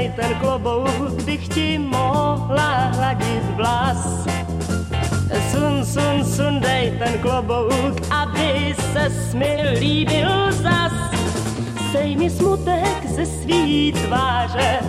dej ten klobouk, bych ti mohla hladit vlas. Sundej ten klobouk, aby ses mi líbil zas. Sej mi smutek ze svý tváře,